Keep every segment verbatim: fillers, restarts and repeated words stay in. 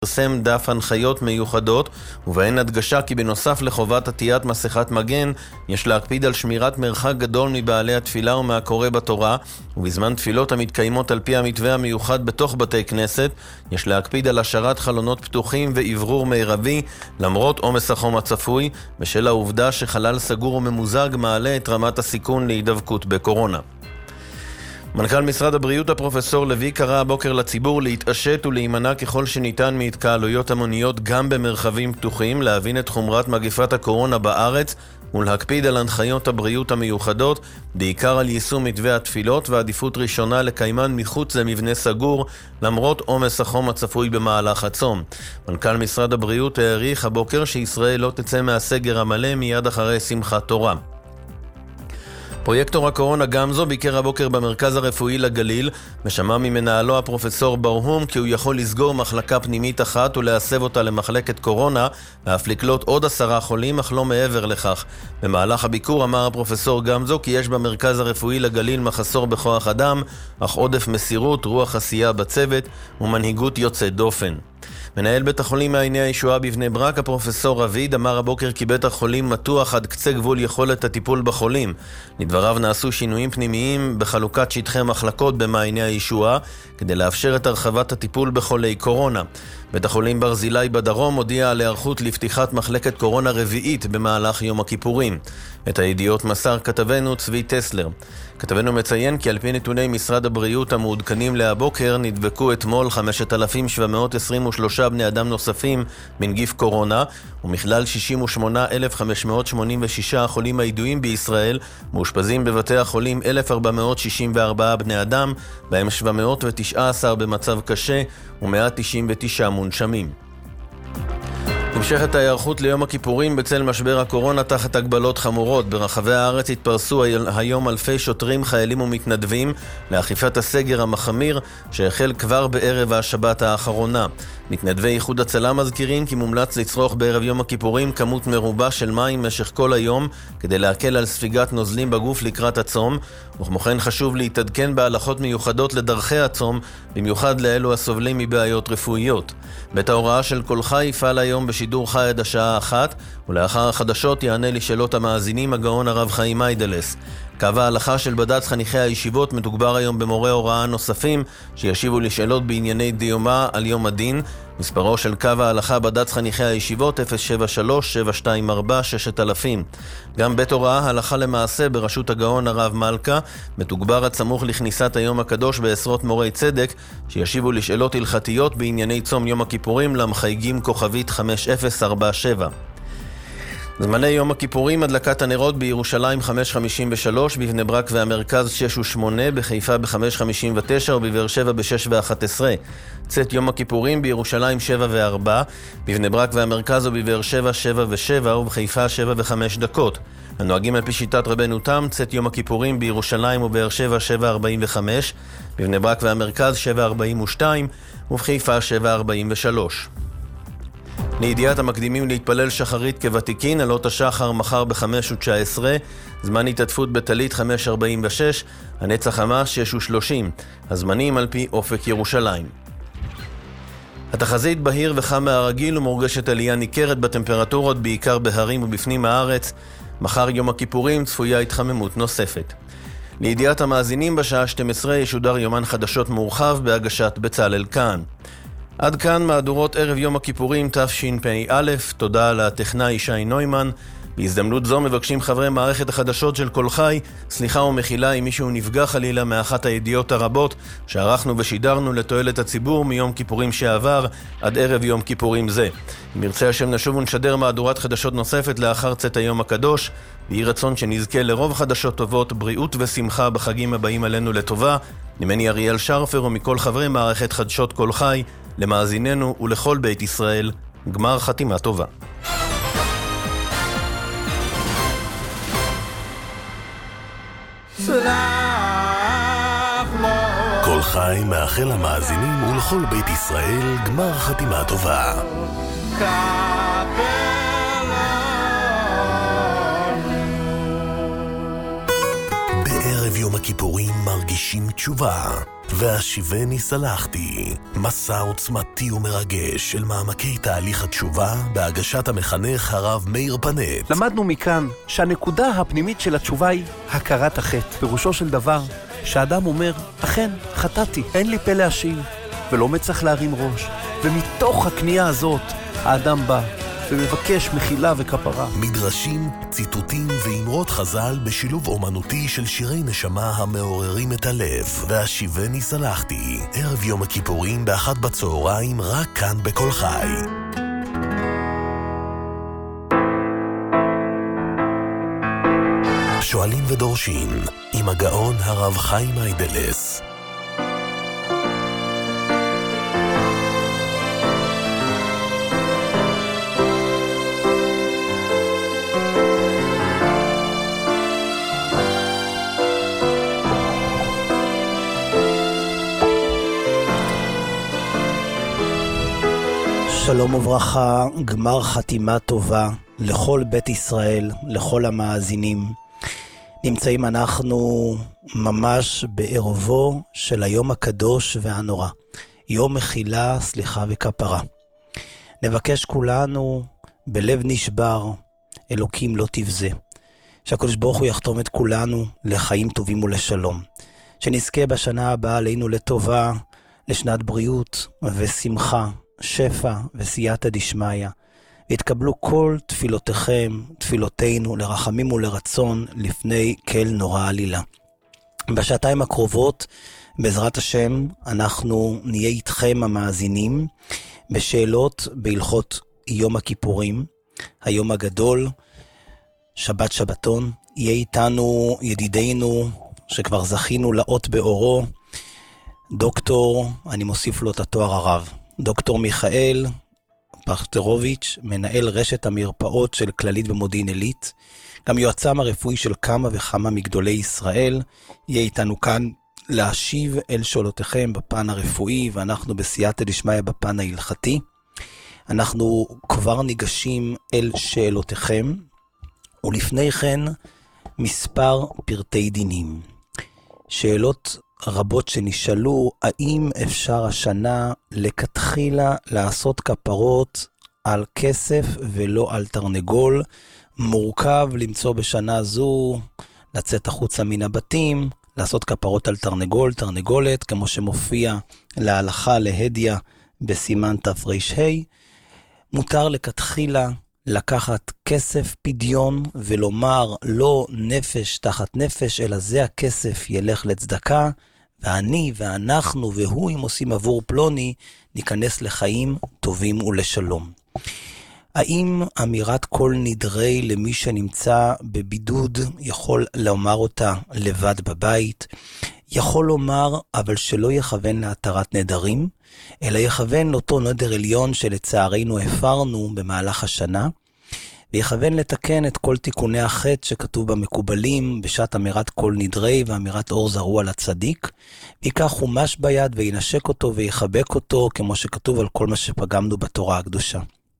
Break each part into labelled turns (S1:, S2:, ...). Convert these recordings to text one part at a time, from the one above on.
S1: פרסם דף הנחיות מיוחדות, ובהן הדגשה כי בנוסף לחובת עטיית מסכת מגן, יש להקפיד על שמירת מרחק גדול מבעלי התפילה ומהקורא בתורה, ובזמן תפילות המתקיימות על פי המתווה המיוחד בתוך בתי כנסת, יש להקפיד על השארת חלונות פתוחים ואוורור מרבי, למרות עומס החום הצפוי, בשל העובדה שחלל סגור וממוזג מעלה את רמת הסיכון להידבקות בקורונה. מנכ"ל משרד הבריאות הפרופסור לוי קרא הבוקר לציבור להתעשת ולהימנע ככל שניתן מהתקהלויות המוניות גם במרחבים פתוחים, להבין את חומרת מגפת הקורונה בארץ ולהקפיד על הנחיות הבריאות המיוחדות, בעיקר על יישום מתווה התפילות ועדיפות ראשונה לקיימן מחוץ למבנה סגור, למרות עומס החום הצפוי במהלך הצום. מנכ"ל משרד הבריאות העריך הבוקר שישראל לא תצא מהסגר המלא מיד אחרי שמחת תורה. פרויקטור הקורונה גמזו ביקר הבוקר במרכז הרפואי לגליל, ושמע ממנהלו הפרופסור ברהום כי הוא יכול לסגור מחלקה פנימית אחת ולהסב אותה למחלקת קורונה, ואף לקלוט עוד עשרה חולים, אך לא מעבר לכך. במהלך הביקור אמר הפרופסור גמזו כי יש במרכז הרפואי לגליל מחסור בכוח אדם, אך עודף מסירות, רוח עשייה בצוות ומנהיגות יוצאת דופן. מנהל בית החולים מעייני הישועה בבני ברק, הפרופסור רביד, אמר הבוקר כי בית החולים מתוח עד קצה גבול יכולת הטיפול בחולים. לדבריו נעשו שינויים פנימיים בחלוקת שטחי מחלקות במעייני הישועה, כדי לאפשר את הרחבת הטיפול בחולי קורונה. בית החולים ברזילי בדרום הודיע על היערכות לפתיחת מחלקת קורונה רביעית במהלך יום הכיפורים. את הידיעות מסר כתבנו צבי טסלר. כתבנו מציין כי על פי נתוני משרד הבריאות המעודכנים להבוקר, נדבקו אתמול חמשת אלפים שבע מאות עשרים ושלושה בני אדם נוספים מנגיף קורונה, ומכלל שישים ושמונה אלף חמש מאות שמונים ושישה החולים הידועים בישראל מאושפזים בבתי החולים אלף ארבע מאות שישים וארבעה בני אדם, בהם שבע מאות ותשע עשרה במצב קשה ו-מאה תשעים ותשע מונשמים. נמשכת ההיערכות ליום הכיפורים בצל משבר הקורונה תחת הגבלות חמורות. ברחבי הארץ התפרסו היום אלפי שוטרים, חיילים ומתנדבים לאכיפת הסגר המחמיר שהחל כבר בערב השבת האחרונה. מתנדבי איחוד הצלה מזכירים כי מומלץ לצרוך בערב יום הכיפורים כמות מרובה של מים משך כל היום כדי להקל על ספיגת נוזלים בגוף לקראת הצום, וכמו כן חשוב להתעדכן בהלכות מיוחדות לדרכי הצום, במיוחד לאלו הסובלים מבעיות רפואיות. בית ההוראה של כל חי יפעל היום בשידור חי עד השעה אחת, ולאחר החדשות יענה לשאלות המאזינים הגאון הרב חיים מיידלס. קו ההלכה של בד"ץ חניכי הישיבות מתוגבר היום במורי הוראה נוספים שישיבו לשאלות בענייני דיומה על יום הדין. מספרו של קו ההלכה בד"ץ חניכי הישיבות אפס שבע שלוש שבע שתיים ארבע שש אלפים. גם בית הוראה הלכה למעשה בראשות הגאון הרב מלכה מתוגבר עד סמוך לכניסת היום הקדוש בעשרות מורי צדק שישיבו לשאלות הלכתיות בענייני צום יום הכיפורים למחייגים כוכבית חמש אפס ארבע שבע. זמני יום הכיפורים: הדלקת הנרות בירושלים חמש חמישים ושלוש, בבני ברק והמרכז שש ושמונה, בחיפה ב-חמש חמישים ותשע ובבאר שבע ב-שש ואחת עשרה. צאת יום הכיפורים בירושלים שבע וארבע, בבני ברק והמרכז ובבאר שבע שבע ושבע ובחיפה שבע וחמש דקות. הנוהגים על פי שיטת רבנו תם, צאת יום הכיפורים בירושלים ובבאר שבע שבע ארבעים וחמש, בבני ברק והמרכז שבע ארבעים ושתיים ובחיפה שבע ארבעים ושלוש. לידיעת המקדימים להתפלל שחרית כוותיקין, עלות השחר מחר ב-חמש ותשע עשרה, זמן התעטפות בתלית חמש ארבעים ושש, הנצח חמה שש ושלושים, הזמנים על פי אופק ירושלים. התחזית בהיר וחם מהרגיל ומורגשת עלייה ניכרת בטמפרטורות בעיקר בהרים ובפנים הארץ. מחר יום הכיפורים צפויה התחממות נוספת. לידיעת המאזינים בשעה שתים עשרה ישודר יומן חדשות מורחב בהגשת בצלאל כאן. עד כאן מהדורות ערב יום הכיפורים תשפ"א. תודה לטכנאי שי נוימן. בהזדמנות זו מבקשים חברי מערכת החדשות של כל חי סליחה ומחילה אם מישהו נפגע חלילה מאחת הידיעות הרבות שערכנו ושידרנו לתועלת הציבור מיום כיפורים שעבר עד ערב יום כיפורים זה. אם ירצה השם נשוב ונשדר מהדורת חדשות נוספת לאחר צאת היום הקדוש, ויהי רצון שנזכה לרוב חדשות טובות, בריאות ושמחה בחגים הבאים עלינו לטובה. ממני אריאל שרפר ומכל חברי מערכת חדשות כל חי, למאזיננו ולכל בית ישראל, גמר חתימה טובה.
S2: כל חי מאחל למאזינים ולכל בית ישראל גמר חתימה טובה. בערב יום הכיפורים מרגישים תשובה. והשיבני סלחתי, מסע עוצמתי ומרגש של מעמקי תהליך התשובה בהגשת המחנך הרב מאיר פנט.
S3: למדנו מכאן שהנקודה הפנימית של התשובה היא הכרת החטא. פירושו של דבר שהאדם אומר, אכן, חטאתי, אין לי פה להשיב, ולא מצליח להרים ראש. ומתוך הקנייה הזאת האדם בא ומבקש מחילה וכפרה.
S2: מדרשים, ציטוטים ואמרות חז"ל בשילוב אומנותי של שירי נשמה המעוררים את הלב. והשיבני סלחתי, ערב יום הכיפורים באחת בצהריים, רק כאן בכל חי. שואלים ודורשים עם הגאון הרב חיים איידלס.
S4: שלום וברכה, גמר חתימה טובה לכל בית ישראל, לכל המאזינים. נמצאים אנחנו ממש בערבו של היום הקדוש והנורא, יום מחילה, סליחה וכפרה. נבקש כולנו בלב נשבר, אלוקים לא תבזה, שהקדוש ברוך הוא יחתום את כולנו לחיים טובים ולשלום, שנזכה בשנה הבאה עלינו לטובה, לשנת בריאות ושמחה, שפע וסייעתא דשמיא, והתקבלו כל תפילותיכם, תפילותינו, לרחמים ולרצון לפני כל נורא עלילה. בשעתיים הקרובות, בעזרת השם, אנחנו נהיה איתכם המאזינים, בשאלות בהלכות יום הכיפורים, היום הגדול, שבת שבתון. יהיה איתנו ידידנו, שכבר זכינו לאות באורו, דוקטור, אני מוסיף לו את התואר הרב, דוקטור מיכאל פכטרוביץ', מנהל רשת המרפאות של כללית במודיעין עילית, גם יועצם הרפואי של כמה וכמה מגדולי ישראל, יהיה איתנו כאן להשיב אל שאלותיכם בפן הרפואי, ואנחנו בסייעתא דשמיא בפן ההלכתי. אנחנו כבר ניגשים אל שאלותיכם, ולפני כן מספר פרטי דינים. שאלות רבות שנשאלו, האם אפשר השנה לכתחילה לעשות כפרות על כסף ולא על תרנגול? מורכב למצוא בשנה זו, לצאת החוצה מן הבתים, לעשות כפרות על תרנגול, תרנגולת, כמו שמופיע להלכה להדיה בסימן תר"ה. מותר לכתחילה לקחת כסף פדיון ולומר לא נפש תחת נפש, אלא זה הכסף ילך לצדקה, ואני ואנחנו והוא אם עושים עבור פלוני, ניכנס לחיים טובים ולשלום. האם אמירת כל נדרי למי שנמצא בבידוד יכול לומר אותה לבד בבית? יכול לומר, אבל שלא יכוון להתרת נדרים, אלא יכוון לאותו נדר עליון שלצערנו הפרנו במהלך השנה, ויכוון לתקן את כל תיקוני החטא שכתוב במקובלים בשעת אמירת כל נדרי ואמירת אור זרוע לצדיק, ויקח חומש ביד וינשק אותו ויחבק אותו כמו שכתוב על כל מה שפגמנו בתורה הקדושה.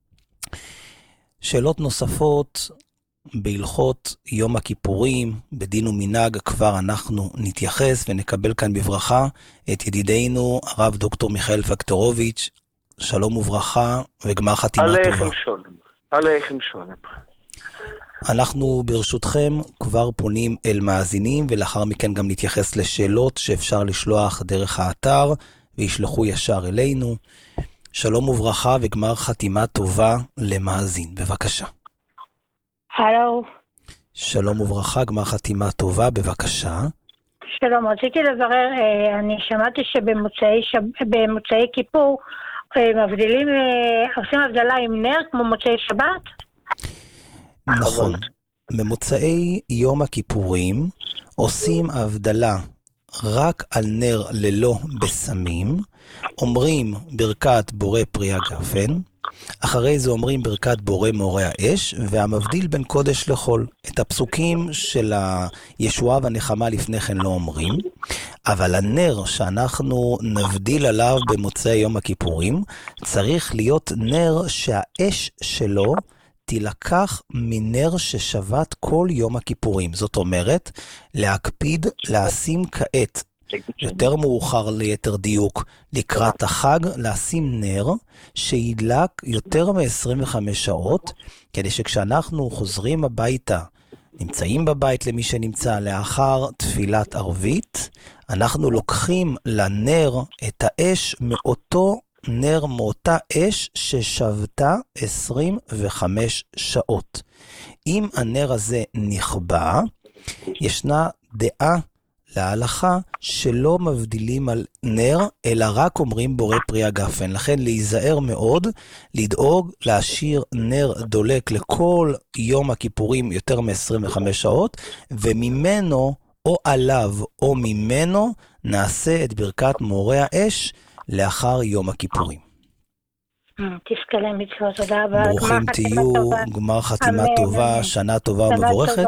S4: שאלות נוספות בהלכות יום הכיפורים, בדין ומנהג, כבר אנחנו נתייחס ונקבל כאן בברכה את ידידנו הרב דוקטור מיכאל פכטרוביץ'. שלום וברכה וגמר חתימה טובה.
S5: עליכם שולם. עליכם שולם.
S4: אנחנו ברשותכם כבר פונים אל מאזינים, ולאחר מכן גם נתייחס לשאלות שאפשר לשלוח דרך האתר, וישלחו ישר אלינו. שלום וברכה וגמר חתימה טובה למאזין. בבקשה.
S6: הלו.
S4: שלום וברכה, גמר חתימה טובה, בבקשה.
S6: שלום, רציתי לברר, אני שמעתי שבמוצאי שב... במוצאי כיפור מבדילים, עושים הבדלה עם נר כמו מוצאי שבת?
S4: נכון. במוצאי יום הכיפורים עושים הבדלה רק על נר ללא בסמים, אומרים ברכת בורא פרי הגפן, אחרי זה אומרים ברכת בורא מורה האש, והמבדיל בין קודש לחול. את הפסוקים של הישועה והנחמה לפני כן לא אומרים, אבל הנר שאנחנו נבדיל עליו במוצאי יום הכיפורים, צריך להיות נר שהאש שלו תילקח מנר ששבת כל יום הכיפורים. זאת אומרת, להקפיד לשים כעת יותר מאוחר ליתר דיוק, לקראת החג, לשים נר שידלק יותר מ-עשרים וחמש שעות, כדי שכשאנחנו חוזרים הביתה, נמצאים בבית למי שנמצא לאחר תפילת ערבית, אנחנו לוקחים לנר את האש מאותו נר, מאותה אש ששבתה עשרים וחמש שעות. אם הנר הזה נכבה, ישנה דעה להלכה שלא מבדילים על נר, אלא רק אומרים בורא פרי הגפן. לכן להיזהר מאוד, לדאוג להשאיר נר דולק לכל יום הכיפורים יותר מ-עשרים וחמש שעות, וממנו או עליו או ממנו נעשה את ברכת מורה האש לאחר יום הכיפורים.
S6: תזכה למצוות, תודה רבה.
S4: ברוכים תהיו, גמר חתימה טובה, שנה טובה ומבורכת.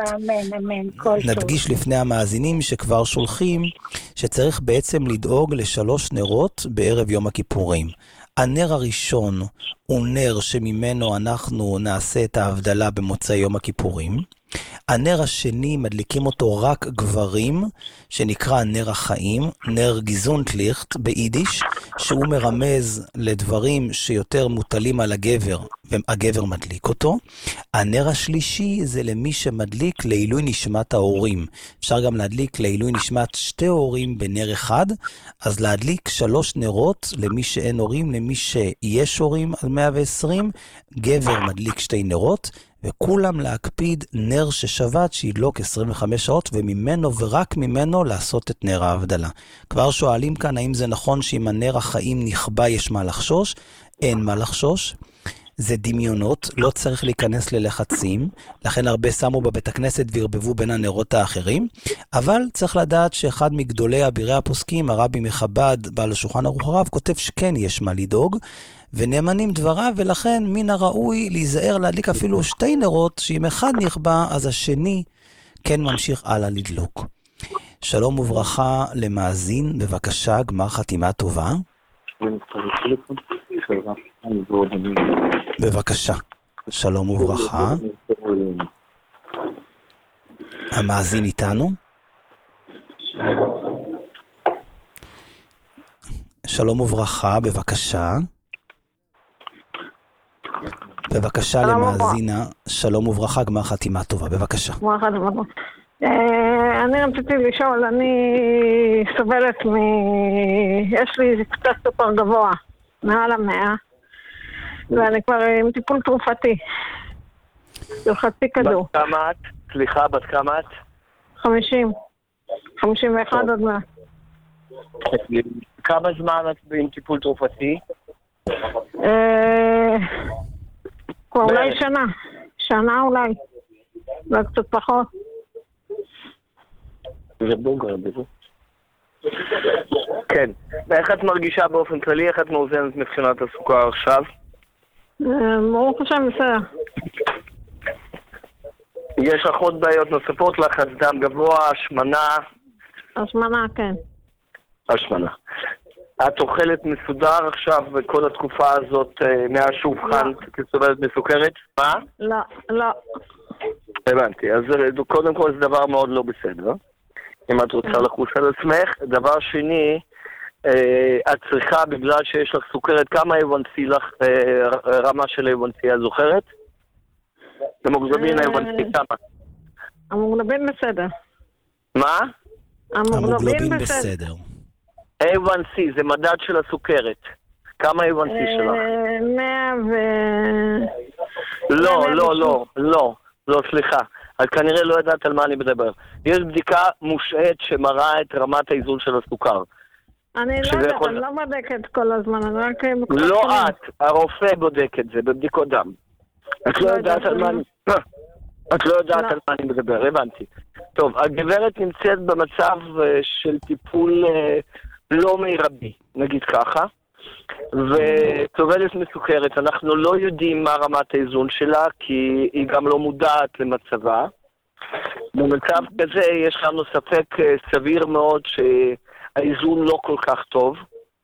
S4: נדגיש לפני המאזינים שכבר שולחים, שצריך בעצם לדאוג לשלוש נרות בערב יום הכיפורים. הנר הראשון הוא נר שממנו אנחנו נעשה את ההבדלה במוצאי יום הכיפורים. הנר השני מדליקים אותו רק גברים, שנקרא נר החיים, נר גיזונטליכט ביידיש, שהוא מרמז לדברים שיותר מוטלים על הגבר, והגבר מדליק אותו. הנר השלישי זה למי שמדליק לעילוי נשמת ההורים. אפשר גם להדליק לעילוי נשמת שתי הורים בנר אחד, אז להדליק שלוש נרות למי שאין הורים, למי שיש הורים על מאה ועשרים, גבר מדליק שתי נרות, וכולם להקפיד נר ששבת שידלוק עשרים וחמש שעות, וממנו ורק ממנו לעשות את נר ההבדלה. כבר שואלים כאן האם זה נכון שאם הנר החיים נכבה יש מה לחשוש? אין מה לחשוש. זה דמיונות, לא צריך להיכנס ללחצים, לכן הרבה שמו בבית הכנסת והרבבו בין הנרות האחרים, אבל צריך לדעת שאחד מגדולי אבירי הפוסקים, הרבי מחב"ד, בעל השולחן ערוך הרב, כותב שכן יש מה לדאוג, ונאמנים דבריו, ולכן מן הראוי להיזהר להדליק אפילו שתי נרות, שאם אחד נכבה, אז השני כן ממשיך הלאה לדלוק. שלום וברכה למאזין, בבקשה, גמר חתימה טובה. בבקשה, שלום וברכה. המאזין איתנו? שלום וברכה, בבקשה. בבקשה למאזינה, שלום וברכה, גמר חתימה טובה, בבקשה.
S7: אני רציתי לשאול, אני סובלת מ... יש לי קצת סופר גבוה, מעל המאה, ואני כבר עם טיפול תרופתי. זה חצי כדור.
S5: בת כמה את? סליחה, בת כמה את?
S7: חמישים. חמישים ואחת עוד מעט.
S5: כמה זמן את עם טיפול תרופתי?
S7: כבר אולי שנה. שנה אולי. לא קצת פחות.
S5: זה בוגר בזה. כן. ואיך את מרגישה באופן כללי? איך את מאוזנת מבחינת הסוכר עכשיו?
S7: ברוך השם, בסדר.
S5: יש לך עוד בעיות נוספות? לחץ דם גבוה, השמנה?
S7: השמנה, כן.
S5: השמנה. את אוכלת מסודר עכשיו בכל התקופה הזאת מהשולחן כסובלת מסוכרת? מה?
S7: לא, לא.
S5: הבנתי. אז קודם כל זה דבר מאוד לא בסדר. אם את רוצה לחוש על עצמך. דבר שני, את צריכה, בגלל שיש לך סוכרת, כמה איוונסי לך, רמה של איוונסי, את זוכרת? המוגלובין איוונסי, כמה?
S7: המוגלובין בסדר.
S5: מה?
S4: המוגלובין בסדר.
S5: איי וואן סי זה מדד של הסוכרת. כמה איי וואן סי שלך?
S7: מאה ו...
S5: לא, לא, לא, לא, לא, סליחה. את כנראה לא יודעת על מה אני מדבר. יש בדיקה מושעת שמראה את רמת האיזון של הסוכר.
S7: אני לא יודעת, אני לא בודקת כל הזמן, אני רק...
S5: לא את, הרופא בודק את זה בבדיקות דם. את לא יודעת על מה אני... את לא יודעת על מה אני מדבר, הבנתי. טוב, הגברת נמצאת במצב של טיפול לא מרבי, נגיד ככה, וסובלת מסוכרת. אנחנו לא יודעים מה רמת האיזון שלה, כי היא גם לא מודעת למצבה. במצב כזה יש לנו ספק סביר מאוד שהאיזון לא כל כך טוב.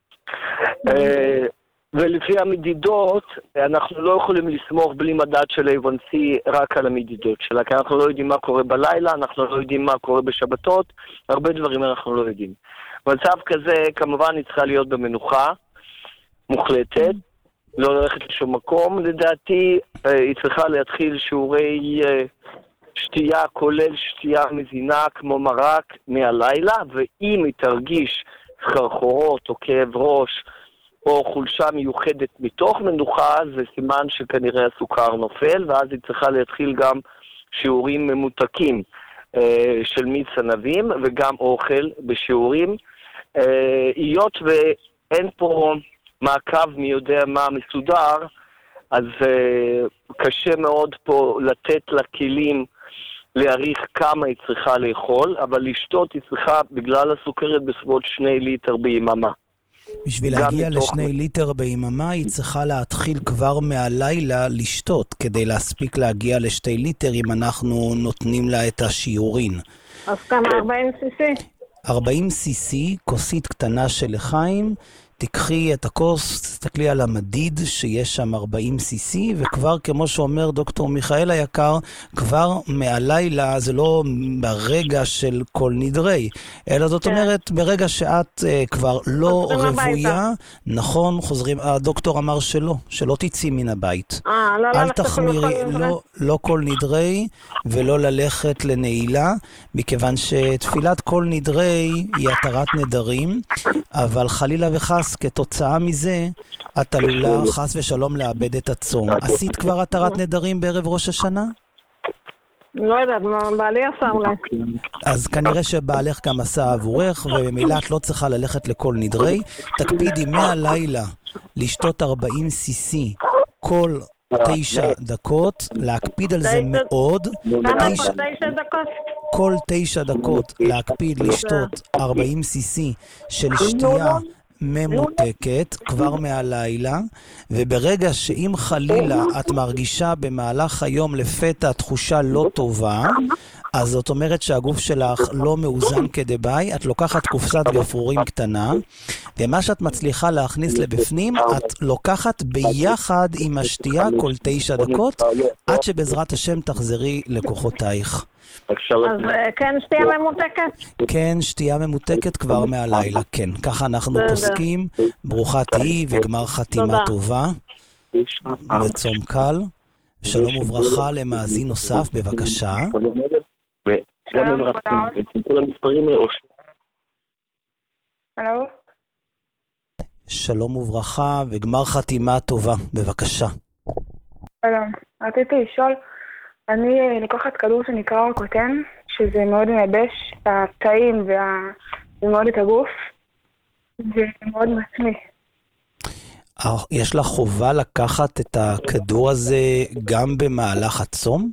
S5: ולפי המדידות, אנחנו לא יכולים לסמוך בלי מדד של איי וואן סי רק על המדידות שלה, כי אנחנו לא יודעים מה קורה בלילה, אנחנו לא יודעים מה קורה בשבתות, הרבה דברים אנחנו לא יודעים. במצב כזה, כמובן היא צריכה להיות במנוחה מוחלטת, לא ללכת לשום מקום. לדעתי, היא צריכה להתחיל שיעורי שתייה, כולל שתייה מזינה כמו מרק מהלילה, ואם היא תרגיש סחרחורות או כאב ראש או חולשה מיוחדת מתוך מנוחה, זה סימן שכנראה הסוכר נופל, ואז היא צריכה להתחיל גם שיעורים ממותקים אה, של מיץ ענבים וגם אוכל בשיעורים. אה, היות ואין פה מעקב מי יודע מה מסודר, אז אה, קשה מאוד פה לתת לה כלים להעריך כמה היא צריכה לאכול, אבל לשתות היא צריכה בגלל הסוכרת בסביבות שני ליטר ביממה.
S4: בשביל להגיע לשני ליטר ביממה היא צריכה להתחיל כבר מהלילה לשתות, כדי להספיק להגיע לשתי ליטר אם אנחנו נותנים לה את השיעורין.
S7: אז כמה? ארבעים סי סי?
S4: ארבעים סי סי, כוסית קטנה של לחיים, תקחי את הכוס, תסתכלי על המדיד שיש שם ארבעים סי סי, וכבר כמו שאומר דוקטור מיכאל היקר, כבר מהלילה זה לא ברגע של כל נדרי, אלא זאת אומרת ברגע שאת uh, כבר לא רבויה, נכון, חוזרים, הדוקטור אמר שלא, שלא תצאי מן הבית.
S7: אה, לא,
S4: אל
S7: לא,
S4: תחמירי, לא, לא כל נדרי ולא ללכת לנעילה, מכיוון שתפילת כל נדרי היא התרת נדרים, אבל חלילה וחס כתוצאה מזה, את עלולה חס ושלום לאבד את הצום. עשית כבר התרת נדרים בערב ראש השנה?
S7: לא יודעת, בעלי עשה אולי.
S4: אז כנראה שבעלך גם עשה עבורך, ובמילה את לא צריכה ללכת לכל נדרי. תקפידי מהלילה לשתות ארבעים סי סי כל תשע דקות, להקפיד על זה מאוד.
S7: כמה כל תשע דקות?
S4: כל תשע דקות להקפיד לשתות ארבעים סי סי של שתייה ממותקת כבר מהלילה, וברגע שאם חלילה את מרגישה במהלך היום לפתע תחושה לא טובה, אז זאת אומרת שהגוף שלך לא מאוזן כדבעי, את לוקחת קופסת גפרורים קטנה, ומה שאת מצליחה להכניס לבפנים, את לוקחת ביחד עם השתייה כל תשע דקות, עד שבעזרת השם תחזרי לכוחותייך.
S7: אז כן, שתייה ממותקת?
S4: כן, שתייה ממותקת כבר מהלילה, כן. ככה אנחנו פוסקים, ברוכה תהי וגמר חתימה טובה, וצום קל. שלום וברכה למאזין נוסף, בבקשה. שלום וברכה וגמר חתימה טובה, בבקשה.
S8: שלום, רציתי לשאול, אני לקוחת כדור שנקרא אורקוטן, שזה מאוד מייבש את התאים ומאוד את הגוף, זה מאוד מעצמי.
S4: יש לך חובה לקחת את הכדור הזה גם במהלך הצום?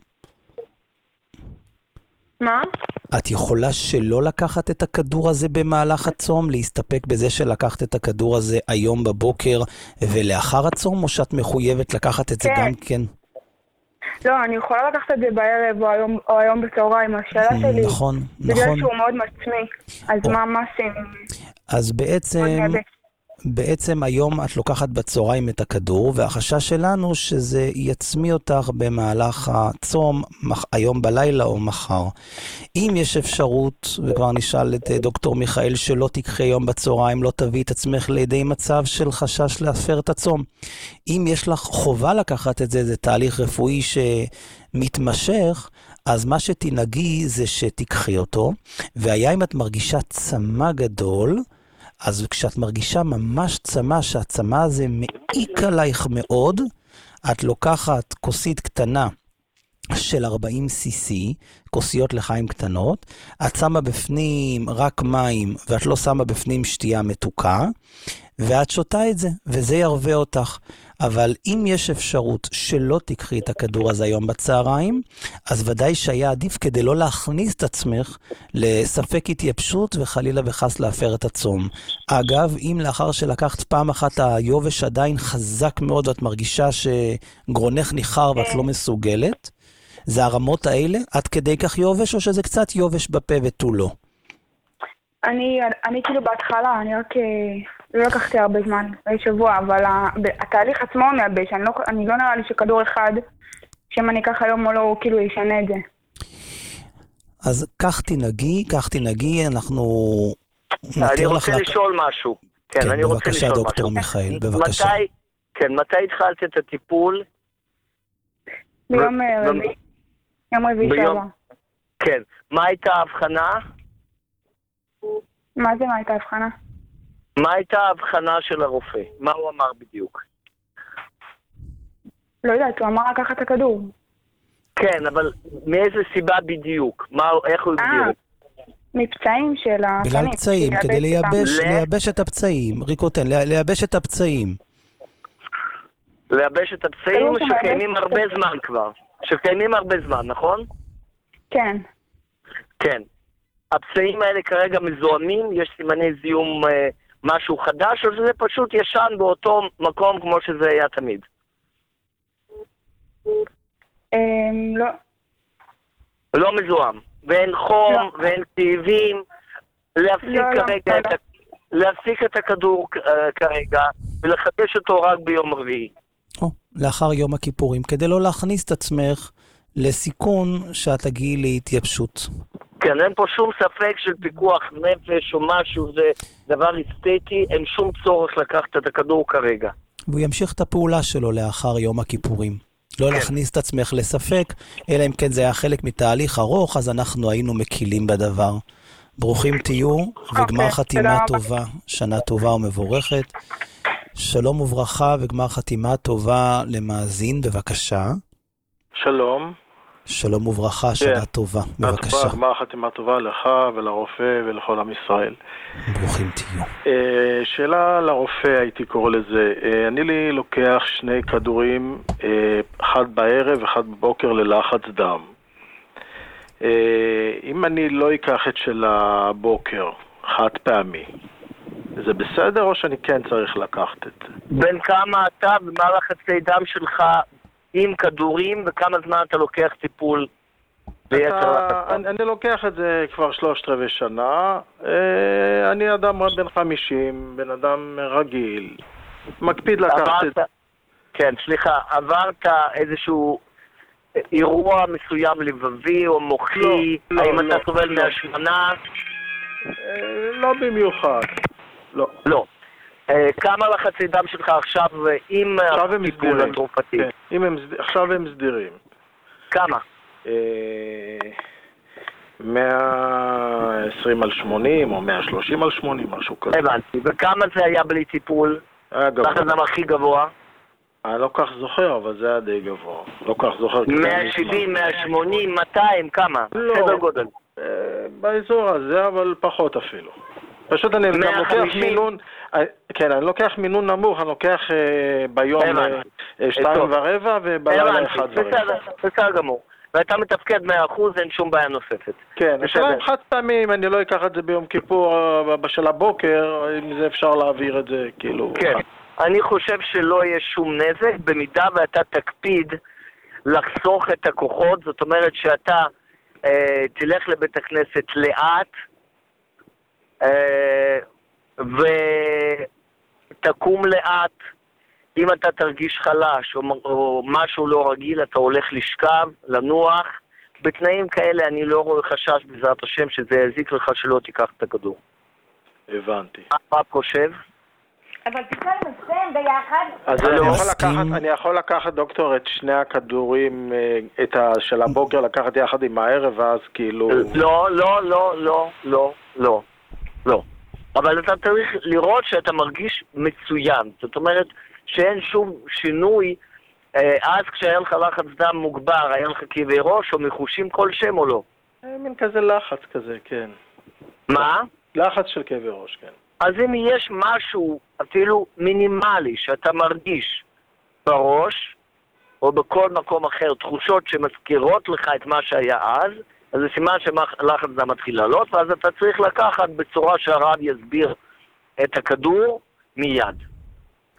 S8: מה?
S4: את יכולה שלא לקחת את הכדור הזה במהלך הצום, להסתפק בזה שלקחת את הכדור הזה היום בבוקר ולאחר הצום, או שאת מחויבת לקחת את זה גם כן?
S8: לא, אני יכולה לקחת את זה בערב או היום, או היום בצהריים. השאלה שלי,
S4: נכון,
S8: בגלל
S4: נכון.
S8: שהוא מאוד מעצמי, אז
S4: או.
S8: מה מה עושים?
S4: אז בעצם... בעצם היום את לוקחת בצהריים את הכדור, והחשש שלנו שזה יצמיא אותך במהלך הצום, היום בלילה או מחר. אם יש אפשרות, וכבר נשאל את דוקטור מיכאל, שלא תיקחי היום בצהריים, לא תביא את עצמך לידי מצב של חשש להפר את הצום. אם יש לך חובה לקחת את זה, זה תהליך רפואי שמתמשך, אז מה שתנהגי זה שתיקחי אותו, והיה אם את מרגישה צמא גדול, אז כשאת מרגישה ממש צמא, שהצמא הזה מעיק עלייך מאוד, את לוקחת כוסית קטנה של ארבעים סי סי, כוסיות לחיים קטנות, את שמה בפנים רק מים, ואת לא שמה בפנים שתייה מתוקה, ואת שותה את זה, וזה ירווה אותך. אבל אם יש אפשרות שלא תקחי את הכדור הזה היום בצהריים, אז ודאי שהיה עדיף כדי לא להכניס את עצמך לספק התייבשות וחלילה וחס להפר את הצום. אגב, אם לאחר שלקחת פעם אחת היובש עדיין חזק מאוד ואת מרגישה שגרונך ניחר ואת לא מסוגלת, זה הרמות האלה עד כדי כך יובש או שזה קצת יובש בפה ותו לא?
S8: אני, אני כאילו בהתחלה, אני רק לא לקחתי הרבה זמן, שבוע, אבל התהליך עצמו מייבש, אני לא, אני לא נראה לי שכדור אחד, שאם אני אקח היום או לא, הוא כאילו ישנה את זה.
S4: אז כך תנהגי, כך תנהגי, אנחנו
S5: אני רוצה לשאול משהו. כן, אני רוצה לשאול משהו.
S4: בבקשה, דוקטור מיכאל, בבקשה.
S5: כן, מתי התחלת את הטיפול?
S8: ביום רביעי. יום רביעי שעבר.
S5: כן. מה הייתה ההבחנה?
S8: מה זה, מה הייתה ההבחנה?
S5: מה הייתה ההבחנה של הרופא? מה הוא אמר בדיוק?
S8: לא יודעת, הוא אמר לקחת את הכדור.
S5: כן, אבל מאיזה סיבה בדיוק? מה, איך הוא הגדיר?
S8: מפצעים של הפנים.
S4: בגלל פצעים, כדי לייבש, לייבש את הפצעים. ריקוטן, לייבש את הפצעים.
S5: לייבש את הפצעים שקיימים הרבה זמן כבר. שקיימים הרבה זמן, נכון?
S8: כן.
S5: כן. הפצעים האלה כרגע מזוהמים, יש סימני זיהום אה, משהו חדש, או שזה פשוט ישן באותו מקום כמו שזה היה תמיד?
S8: אה, לא.
S5: לא מזוהם. ואין חום, לא. ואין כאבים. להפסיק, לא, כרגע לא, את, לא. להפסיק את הכדור uh, כרגע, ולחדש אותו רק ביום רביעי.
S4: או, לאחר יום הכיפורים, כדי לא להכניס את עצמך לסיכון שאת תגיעי להתייבשות.
S5: כן, אין פה שום ספק של פיקוח נפש או משהו, זה דבר אסתטי, אין שום צורך לקחת את הכדור כרגע.
S4: והוא ימשיך את הפעולה שלו לאחר יום הכיפורים. לא כן. להכניס את עצמך לספק, אלא אם כן זה היה חלק מתהליך ארוך, אז אנחנו היינו מקילים בדבר. ברוכים תהיו, וגמר חתימה טובה, שנה טובה ומבורכת. שלום וברכה וגמר חתימה טובה למאזין, בבקשה.
S9: שלום.
S4: שלום וברכה, שנה טובה, בבקשה.
S9: גמר חתימה טובה לך ולרופא ולכל עם ישראל.
S4: ברוכים תהיו.
S9: שאלה לרופא, הייתי קורא לזה. אני לי לוקח שני כדורים, אחד בערב, אחד בבוקר ללחץ דם. אם אני לא אקח את של הבוקר, חד פעמי, זה בסדר או שאני כן צריך לקחת את זה?
S5: בין כמה אתה ומה לחצי דם שלך עם כדורים, וכמה זמן אתה לוקח טיפול ביתר לחץ?
S9: אני, אני לוקח את זה כבר שלושת רבעי שנה. אני אדם בן חמישים, בן אדם רגיל, מקפיד לקחת את זה.
S5: כן, סליחה, עברת איזשהו אירוע מסוים לבבי או מוחי? לא, האם לא, אתה סובל לא. מהשמנה?
S9: לא במיוחד. לא.
S5: לא. כמה לחצי דם שלך עכשיו עם הטיפול התרופתי?
S9: עכשיו הם סדירים.
S5: כמה?
S9: מאה ועשרים על שמונים או מאה ושלושים על שמונים, משהו כזה.
S5: הבנתי. וכמה זה היה בלי טיפול?
S9: היה גבוה.
S5: לחץ דם הכי גבוה?
S9: אני לא כך זוכר, אבל זה היה די גבוה. לא כך זוכר.
S5: מאה שבעים, מאה שמונים, מאתיים, כמה?
S9: לא.
S5: סדר גודל.
S9: באזור הזה, אבל פחות אפילו. פשוט אני גם לוקח מינון, כן, אני לוקח מינון נמוך, אני לוקח ביום שתיים ורבע ובלילה אחד ורבע.
S5: בסדר גמור. ואתה מתפקד מאה אחוז, אין שום בעיה נוספת.
S9: כן, השאלה עם חד פעמים, אני לא אקח את זה ביום כיפור בשל הבוקר, אם זה אפשר להעביר את זה, כאילו...
S5: כן, אני חושב שלא יהיה שום נזק, במידה ואתה תקפיד לחסוך את הכוחות, זאת אומרת שאתה תלך לבית הכנסת לאט, ותקום לאט. אם אתה תרגיש חלש או, או משהו לא רגיל, אתה הולך לשכב, לנוח. בתנאים כאלה אני לא רואה חשש בעזרת השם שזה יזיק לך שלא תיקח את הכדור.
S9: הבנתי.
S5: מה אתה חושב?
S6: אבל תיקח מסכם ביחד.
S9: אז אני יכול, לקחת, אני יכול לקחת, דוקטור, את שני הכדורים, את ה, של הבוקר לקחת יחד עם הערב, ואז כאילו...
S5: לא, לא, לא, לא, לא, לא, לא. אבל אתה צריך לראות שאתה מרגיש מצוין. זאת אומרת שאין שום שינוי. אז כשהיה לך לחץ דם מוגבר, היה לך כאבי ראש או מחושים כלשהם או לא?
S9: מין כזה לחץ כזה, כן.
S5: מה?
S9: לחץ של כאבי ראש, כן.
S5: אז אם יש משהו אפילו מינימלי שאתה מרגיש בראש או בכל מקום אחר, תחושות שמזכירות לך את מה שהיה אז, אז זה סימן שלחץ דם מתחיל לעלות, ואז אתה צריך לקחת בצורה שהרב יסביר את הכדור מיד.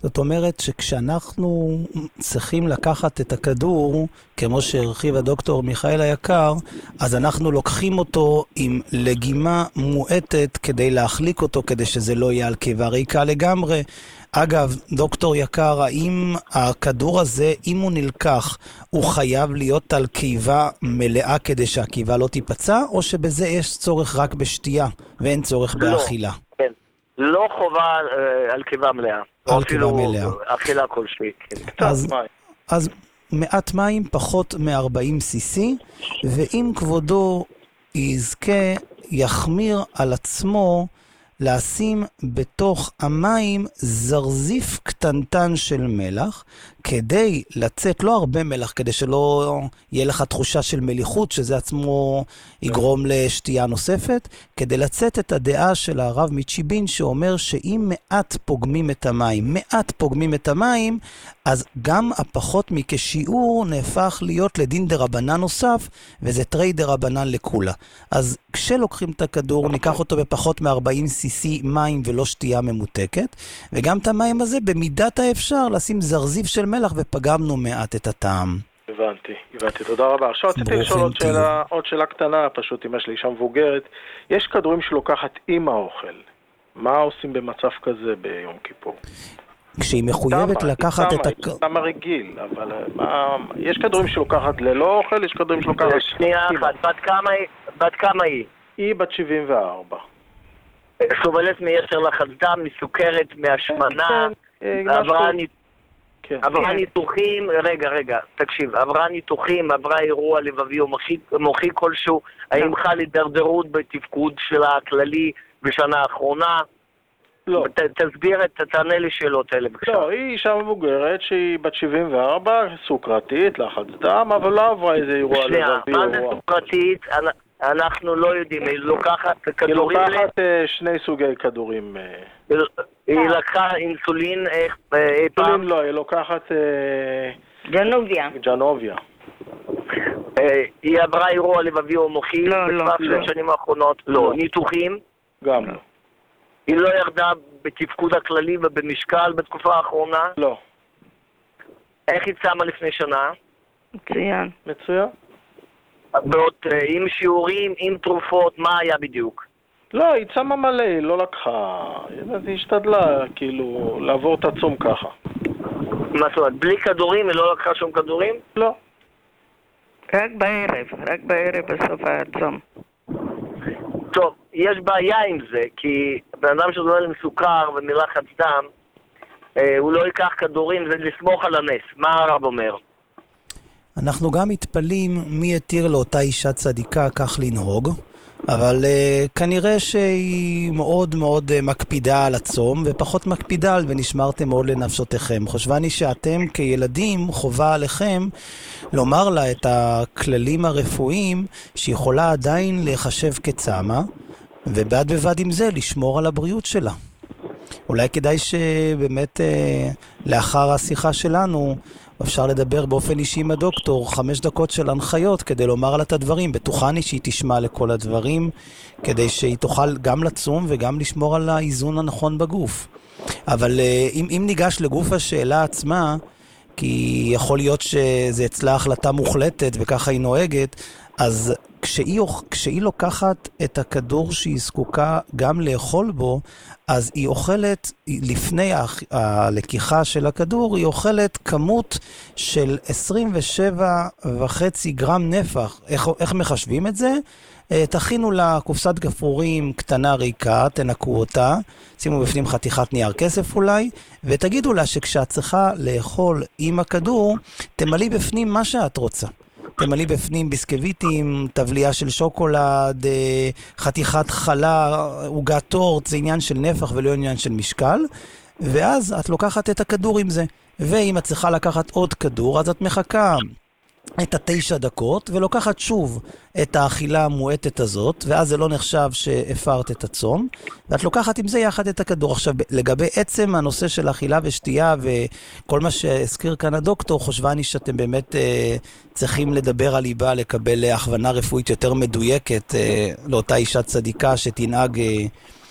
S4: זאת אומרת שכשאנחנו צריכים לקחת את הכדור, כמו שהרחיב הדוקטור מיכאל היקר, אז אנחנו לוקחים אותו עם לגימה מועטת כדי להחליק אותו, כדי שזה לא יהיה על קיבה ריקה לגמרי. אגב, דוקטור יקר, האם הכדור הזה, אם הוא נלקח, הוא חייב להיות על קיבה מלאה כדי שהקיבה לא תיפצע, או שבזה יש צורך רק בשתייה ואין צורך
S5: לא,
S4: באכילה?
S5: כן. לא חובה אה, על קיבה מלאה.
S4: על קיבה מלאה.
S5: אכילה כלשהי. כן.
S4: אז, אז מעט מים, פחות מ-ארבעים סי-סי, ואם כבודו יזכה, יחמיר על עצמו, לשים בתוך המים זרזיף קטנטן של מלח, כדי לצאת, לא הרבה מלח, כדי שלא יהיה לך תחושה של מליחות, שזה עצמו יגרום לשתייה נוספת, כדי לצאת את הדעה של הרב מצ'יבין, שאומר שאם מעט פוגמים את המים, מעט פוגמים את המים, אז גם הפחות מכשיעור נהפך להיות לדין דרבנן נוסף, וזה תרי דרבנן לכולה. אז כשלוקחים את הכדור, ניקח אותו בפחות מ-ארבעים סי-סי מים ולא שתייה ממותקת, וגם את המים הזה במידת האפשר לשים זרזיף של מלח, ופגמנו מעט את הטעם.
S9: הבנתי, הבנתי, תודה רבה. עכשיו רציתי לשאול עוד שאלה, עוד שאלה קטנה, פשוט אם יש לי אישה מבוגרת. יש כדורים שלוקחת עם האוכל. מה עושים במצב כזה ביום כיפור?
S4: כשהיא מחויבת לקחת את...
S9: היא סתם רגיל, אבל מה... יש כדורים שלוקחת ללא אוכל, יש כדורים שלוקחת...
S5: שנייה אחת, בת כמה היא?
S9: היא בת שבעים וארבע.
S5: סובלת מיתר לחץ דם, מסוכרת, מהשמנה, עברה עברה ניתוחים, רגע, רגע, תקשיב, עברה ניתוחים, עברה אירוע לבבי או מוחי כלשהו, האם חל הידרדרות בתפקוד שלה הכללי בשנה האחרונה?
S9: לא.
S5: תסביר, תענה לי שאלות האלה בבקשה.
S9: לא, היא אישה מבוגרת שהיא בת שבעים וארבע, סוכרתית, לחץ דם, אבל לא עברה איזה אירוע לבבי.
S5: שנייה, מה זה סוכרתית? אנחנו לא יודעים, היא לוקחת כדורים...
S9: היא לוקחת שני סוגי כדורים.
S5: היא לקחה אינסולין, איך...
S9: אינסולין לא, היא לוקחת...
S10: ג'נוביה.
S9: ג'נוביה.
S5: היא עברה אירוע לבבי או מוחי?
S10: לא, לא.
S5: בשנים האחרונות? לא. ניתוחים?
S9: גם לא.
S5: היא לא ירדה בתפקוד הכללי ובמשקל בתקופה האחרונה?
S9: לא.
S5: איך היא צמה לפני שנה?
S10: מצוין.
S9: מצוין.
S5: בעוד, עם שיעורים, עם תרופות, מה היה בדיוק?
S9: לא, היא צמה מלא, היא לא לקחה, היא השתדלה, כאילו, לעבור את הצום ככה.
S5: מה זאת אומרת, בלי כדורים, היא לא לקחה שום כדורים?
S9: לא.
S10: רק בערב, רק בערב בסוף הצום.
S5: טוב, יש בעיה עם זה, כי בן אדם שדולל עם סוכר ומלחץ דם, אה, הוא לא ייקח כדורים, זה לסמוך על הנס. מה הרב אומר?
S4: אנחנו גם מתפלים מי יתיר לאותה אישה צדיקה כך לנהוג, אבל uh, כנראה שהיא מאוד מאוד uh, מקפידה על הצום, ופחות מקפידה על ונשמרתם מאוד לנפשותיכם. חושבני שאתם כילדים חובה עליכם לומר לה את הכללים הרפואיים שיכולה עדיין להיחשב כצמה, ובעד בבד עם זה לשמור על הבריאות שלה. אולי כדאי שבאמת uh, לאחר השיחה שלנו אפשר לדבר באופן אישי עם הדוקטור, חמש דקות של הנחיות כדי לומר לה את הדברים. בטוחני שהיא תשמע לכל הדברים, כדי שהיא תוכל גם לצום וגם לשמור על האיזון הנכון בגוף. אבל אם, אם ניגש לגוף השאלה עצמה, כי יכול להיות שזה אצלה החלטה מוחלטת וככה היא נוהגת, אז כשהיא, כשהיא לוקחת את הכדור שהיא זקוקה גם לאכול בו, אז היא אוכלת, לפני הלקיחה של הכדור, היא אוכלת כמות של עשרים ושבע וחצי גרם נפח. איך, איך מחשבים את זה? תכינו לה קופסת גפרורים קטנה ריקה, תנקו אותה, שימו בפנים חתיכת נייר כסף אולי, ותגידו לה שכשאת צריכה לאכול עם הכדור, תמלאי בפנים מה שאת רוצה. תמלאי בפנים ביסקוויטים, תבליה של שוקולד, חתיכת חלה, עוגת טורט, זה עניין של נפח ולא עניין של משקל, ואז את לוקחת את הכדור עם זה. ואם את צריכה לקחת עוד כדור, אז את מחכה את התשע דקות, ולוקחת שוב את האכילה המועטת הזאת, ואז זה לא נחשב שהפרת את הצום, ואת לוקחת עם זה יחד את הכדור. עכשיו, לגבי עצם הנושא של אכילה ושתייה, וכל מה שהזכיר כאן הדוקטור, חושבני שאתם באמת אה, צריכים לדבר על ליבה, לקבל הכוונה רפואית יותר מדויקת, אה, לאותה אישה צדיקה שתנהג אה,